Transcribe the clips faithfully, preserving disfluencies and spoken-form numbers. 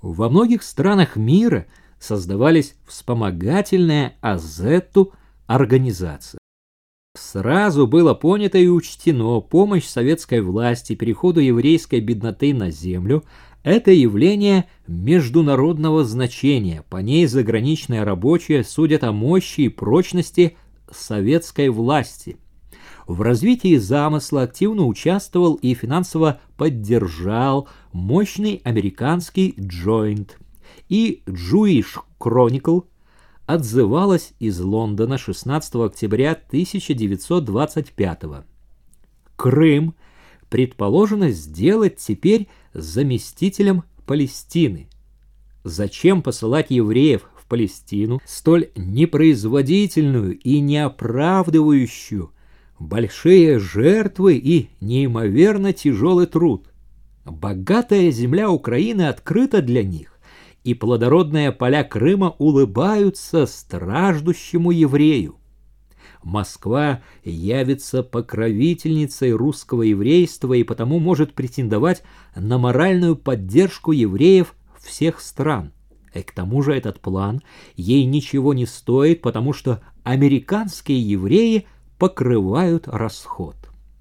Во многих странах мира создавались вспомогательные Азетту организации. Сразу было понято и учтено помощь советской власти переходу еврейской бедноты на землю. Это явление международного значения. По ней заграничные рабочие судят о мощи и прочности советской власти. В развитии замысла активно участвовал и финансово поддержал мощный американский Joint. И Jewish Chronicle отзывалась из Лондона шестнадцатого октября тысяча девятьсот двадцать пятого. Крым предположено сделать теперь заместителем Палестины. Зачем посылать евреев в Палестину, столь непроизводительную и неоправдывающую большие жертвы и неимоверно тяжелый труд? Богатая земля Украины открыта для них, и плодородные поля Крыма улыбаются страждущему еврею. Москва явится покровительницей русского еврейства и потому может претендовать на моральную поддержку евреев всех стран. И к тому же этот план ей ничего не стоит, потому что американские евреи покрывают расход.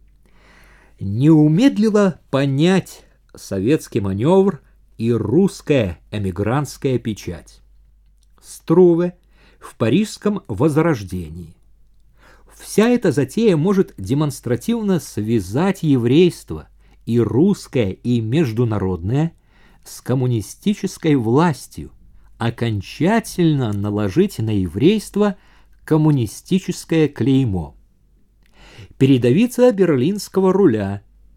Не умедлило понять советский маневр и русская эмигрантская печать. Струве в парижском Возрождении. Вся эта затея может демонстративно связать еврейство, и русское, и международное, с коммунистической властью, окончательно наложить на еврейство коммунистическое клеймо. Передовица берлинского руля.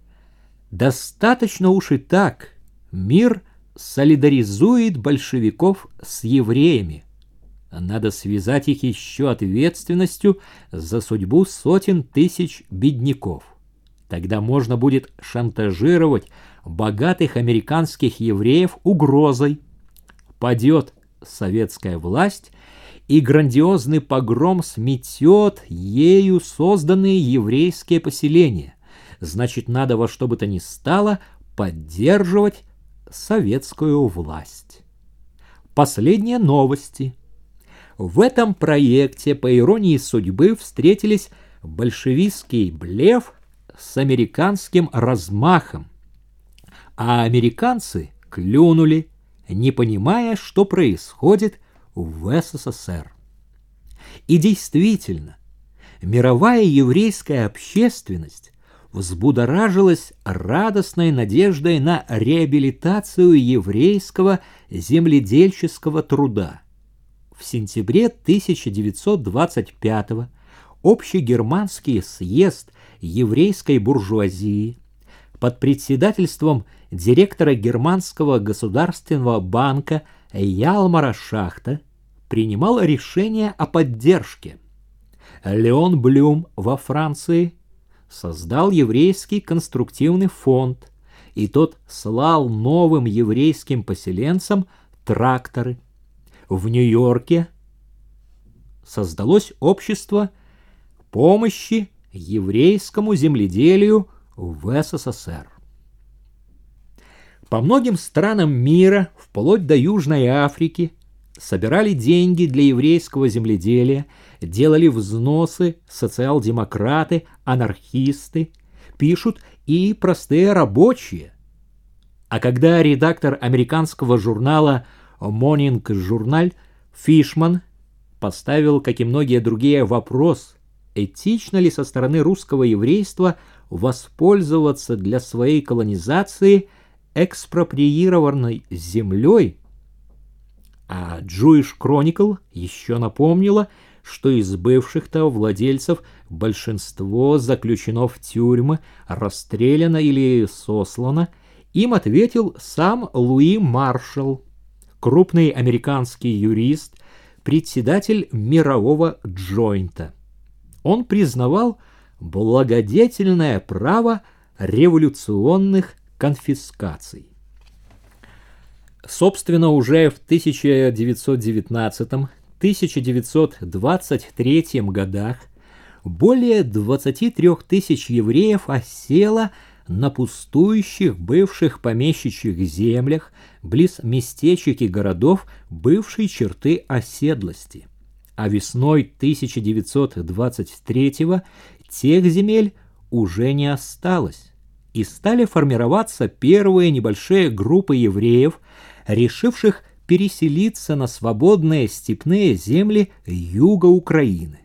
Достаточно уж и так. Мир солидаризует большевиков с евреями. Надо связать их еще ответственностью за судьбу сотен тысяч бедняков. Тогда можно будет шантажировать богатых американских евреев угрозой. Падет советская власть, и грандиозный погром сметет ею созданные еврейские поселения. Значит, надо во что бы то ни стало поддерживать советскую власть. Последние новости. В этом проекте, по иронии судьбы, встретились большевистский блеф с американским размахом, а американцы клюнули, не понимая, что происходит в СССР. И действительно, мировая еврейская общественность взбудоражилась радостной надеждой на реабилитацию еврейского земледельческого труда. В сентябре тысяча девятьсот двадцать пятого Общегерманский съезд еврейской буржуазии под председательством директора Германского государственного банка Ялмара Шахта принимал решение о поддержке. Леон Блюм во Франции создал еврейский конструктивный фонд, и тот слал новым еврейским поселенцам тракторы. В Нью-Йорке создалось общество помощи еврейскому земледелию в СССР. По многим странам мира, вплоть до Южной Африки, собирали деньги для еврейского земледелия, делали взносы социал-демократы, анархисты, пишут и простые рабочие. А когда редактор американского журнала Morning Journal Фишман поставил, как и многие другие, вопрос, этично ли со стороны русского еврейства воспользоваться для своей колонизации экспроприированной землей, а Jewish Chronicle еще напомнила, что из бывших-то владельцев большинство заключено в тюрьмы, расстреляно или сослано, им ответил сам Луи Маршалл, крупный американский юрист, председатель мирового Джойнта. Он признавал благодетельное право революционных конфискаций. Собственно, уже в тысяча девятьсот девятнадцатом — тысяча девятьсот двадцать третьем годах более двадцати трёх тысяч евреев осело на пустующих бывших помещичьих землях близ местечек и городов бывшей черты оседлости. А весной тысяча девятьсот двадцать третьего тех земель уже не осталось, и стали формироваться первые небольшие группы евреев, решивших переселиться на свободные степные земли юга Украины.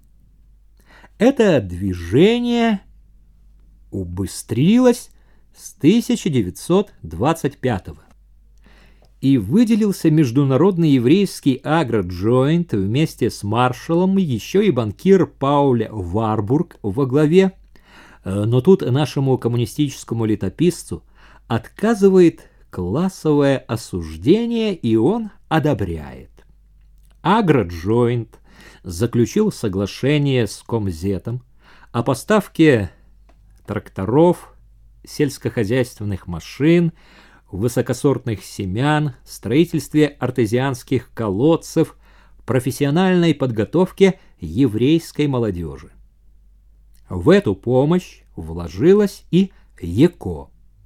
Это движение убыстрилось с тысяча девятьсот двадцать пятого. И выделился международный еврейский агроджойнт вместе с маршалом, еще и банкир Пауль Варбург во главе. Но тут нашему коммунистическому летописцу отказывает классовое осуждение, и он одобряет. Агроджойнт заключил соглашение с Комзетом о поставке тракторов, сельскохозяйственных машин, высокосортных семян, строительстве артезианских колодцев, профессиональной подготовке еврейской молодежи. В эту помощь вложилась и ЕКО.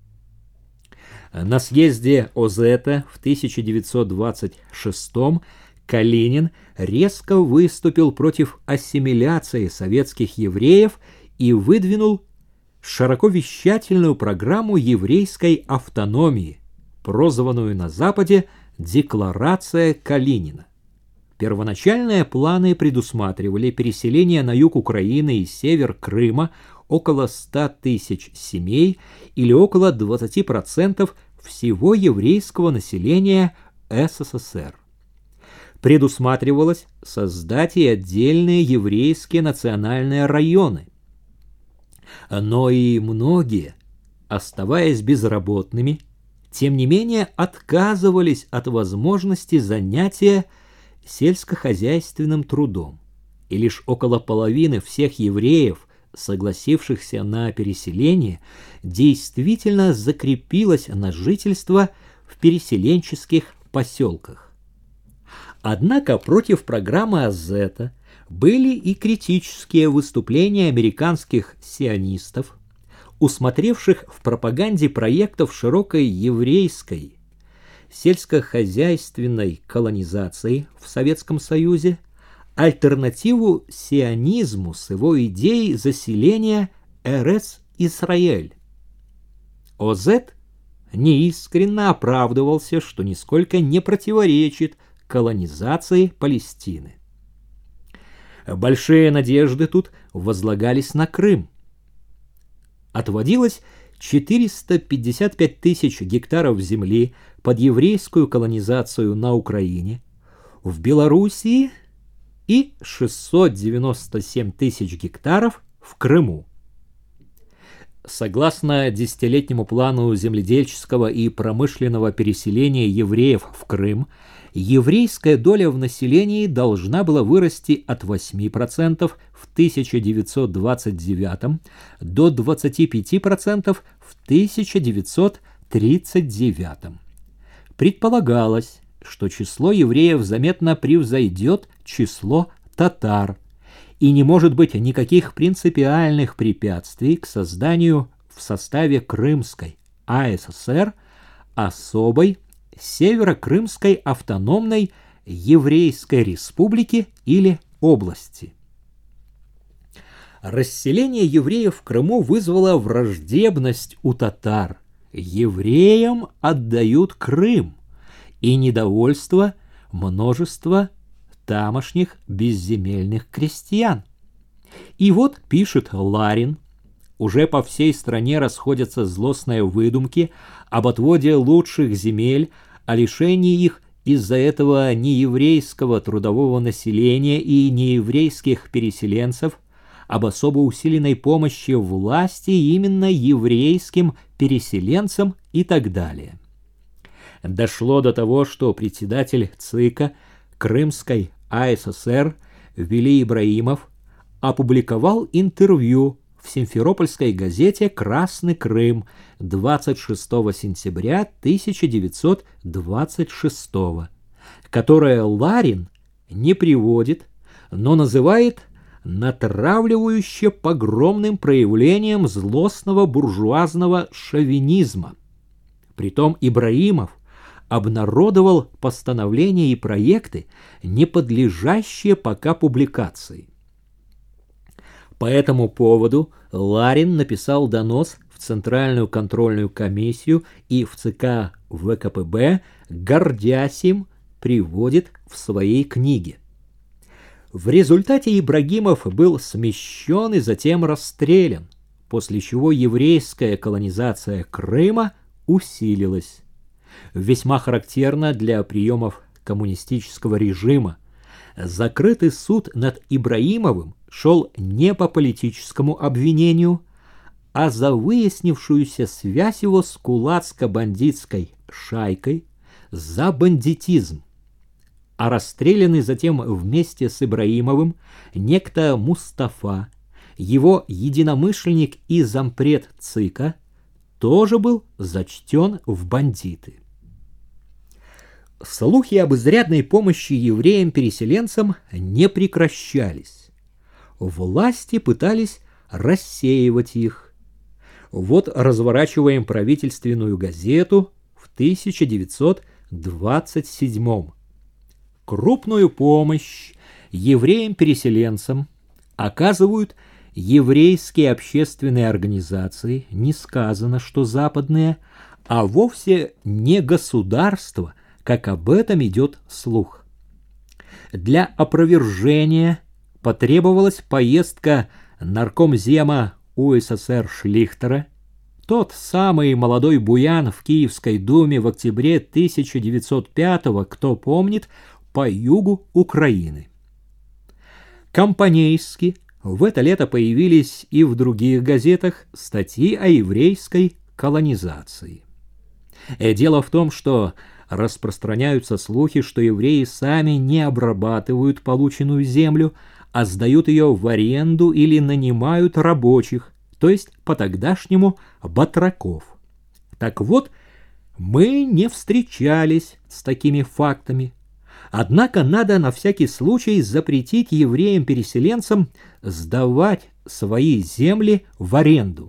На съезде ОЗЭТа в тысяча девятьсот двадцать шестом Калинин резко выступил против ассимиляции советских евреев и выдвинул широковещательную программу еврейской автономии, прозванную на Западе «Декларация Калинина». Первоначальные планы предусматривали переселение на юг Украины и север Крыма около ста тысяч семей или около двадцати процентов всего еврейского населения СССР. Предусматривалось создать и отдельные еврейские национальные районы. Но и многие, оставаясь безработными, тем не менее отказывались от возможности занятия сельскохозяйственным трудом. И лишь около половины всех евреев, согласившихся на переселение, действительно закрепилось на жительство в переселенческих поселках. Однако против программы ОЗЭТа были и критические выступления американских сионистов, усмотревших в пропаганде проектов широкой еврейской сельскохозяйственной колонизации в Советском Союзе альтернативу сионизму с его идеей заселения Эрец-Исраэль. ОЗЭТ неискренно оправдывался, что нисколько не противоречит колонизации Палестины. Большие надежды тут возлагались на Крым. Отводилось четыреста пятьдесят пять тысяч гектаров земли под еврейскую колонизацию на Украине, в Белоруссии и шестьсот девяносто семь тысяч гектаров в Крыму. Согласно десятилетнему плану земледельческого и промышленного переселения евреев в Крым, еврейская доля в населении должна была вырасти от восьми процентов в тысяча девятьсот двадцать девятом до двадцати пяти процентов в тысяча девятьсот тридцать девятом. Предполагалось, что число евреев заметно превзойдет число татар, и не может быть никаких принципиальных препятствий к созданию в составе Крымской АССР особой Северо-Крымской автономной еврейской республики или области. Расселение евреев в Крыму вызвало враждебность у татар. Евреям отдают Крым, и недовольство множества тамошних безземельных крестьян. И вот, пишет Ларин, уже по всей стране расходятся злостные выдумки об отводе лучших земель, о лишении их из-за этого нееврейского трудового населения и нееврейских переселенцев, об особо усиленной помощи власти именно еврейским переселенцам и так далее. Дошло до того, что председатель ЦИКа Крымской АССР Вели Ибраимов опубликовал интервью в Симферопольской газете «Красный Крым» двадцать шестого сентября тысяча девятьсот двадцать шестого, которое Ларин не приводит, но называет натравливающее погромным проявлением злостного буржуазного шовинизма. Притом Ибраимов обнародовал постановления и проекты, не подлежащие пока публикации. По этому поводу Ларин написал донос в Центральную контрольную комиссию и в ЦК ВКПБ, гордясь им, приводит в своей книге. В результате Ибрагимов был смещен и затем расстрелян, после чего еврейская колонизация Крыма усилилась. Весьма характерно для приемов коммунистического режима. Закрытый суд над Ибраимовым шел не по политическому обвинению, а за выяснившуюся связь его с кулацко-бандитской шайкой, за бандитизм. А расстрелянный затем вместе с Ибраимовым некто Мустафа, его единомышленник и зампред ЦИКа, тоже был зачтен в бандиты. Слухи об изрядной помощи евреям-переселенцам не прекращались. Власти пытались рассеивать их. Вот разворачиваем правительственную газету в тысяча девятьсот двадцать седьмом. Крупную помощь евреям-переселенцам оказывают еврейские общественные организации, не сказано, что западные, а вовсе не государство, как об этом идет слух. Для опровержения потребовалась поездка наркомзема УССР Шлихтера, тот самый молодой буян в Киевской думе в октябре тысяча девятьсот пятого, кто помнит, по югу Украины. Компанейски в это лето появились и в других газетах статьи о еврейской колонизации. Дело в том, что распространяются слухи, что евреи сами не обрабатывают полученную землю, а сдают ее в аренду или нанимают рабочих, то есть по-тогдашнему батраков. Так вот, мы не встречались с такими фактами. Однако надо на всякий случай запретить евреям-переселенцам сдавать свои земли в аренду.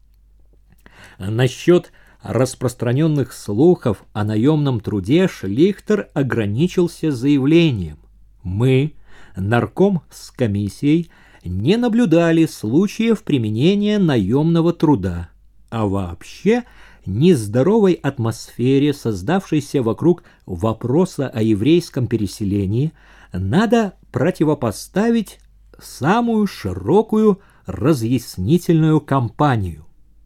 Насчет распространенных слухов о наемном труде Шлихтер ограничился заявлением: мы, нарком с комиссией, не наблюдали случаев применения наемного труда, а вообще нездоровой атмосфере, создавшейся вокруг вопроса о еврейском переселении, надо противопоставить самую широкую разъяснительную кампанию.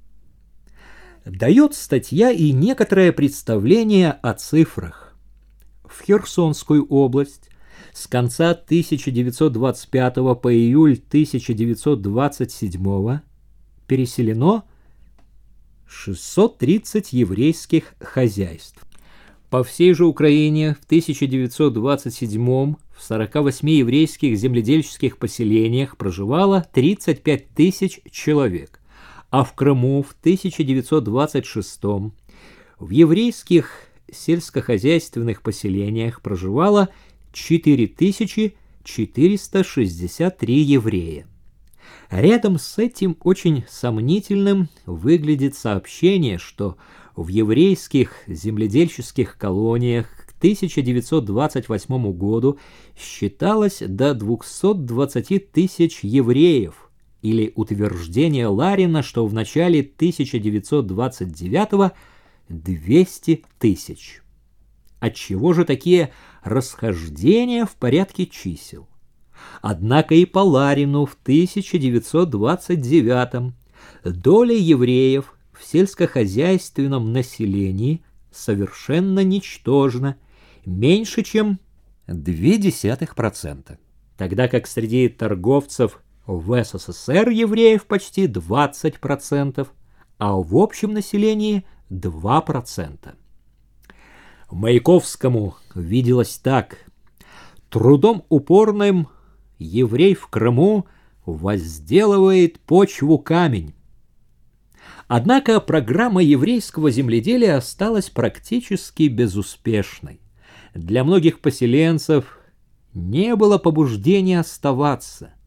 Дает статья и некоторое представление о цифрах. В Херсонскую область с конца тысяча девятьсот двадцать пятого по июль тысяча девятьсот двадцать седьмого переселено шестьсот тридцать еврейских хозяйств. По всей же Украине в тысяча девятьсот двадцать седьмом в сорока восьми еврейских земледельческих поселениях проживало тридцать пять тысяч человек, а в Крыму в тысяча девятьсот двадцать шестом в еврейских сельскохозяйственных поселениях проживало четыре тысячи четыреста шестьдесят три еврея. Рядом с этим очень сомнительным выглядит сообщение, что в еврейских земледельческих колониях к тысяча девятьсот двадцать восьмому году считалось до двухсот двадцати тысяч евреев, или утверждение Ларина, что в начале тысяча девятьсот двадцать девятого двести тысяч. Отчего же такие расхождения в порядке чисел? Однако и по Ларину в тысяча девятьсот двадцать девятом доля евреев в сельскохозяйственном населении совершенно ничтожна, меньше чем ноль целых две десятых процента, тогда как среди торговцев в СССР евреев почти двадцать процентов, а в общем населении два процента. Маяковскому виделось так: трудом упорным еврей в Крыму возделывает почву камень. Однако программа еврейского земледелия осталась практически безуспешной. Для многих поселенцев не было побуждения оставаться.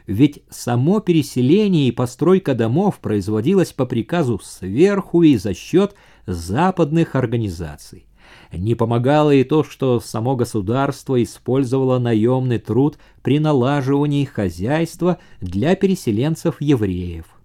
ведь само переселение и постройка домов производилось по приказу сверху и за счет западных организаций. Не помогало и то, что само государство использовало наемный труд при налаживании хозяйства для переселенцев-евреев.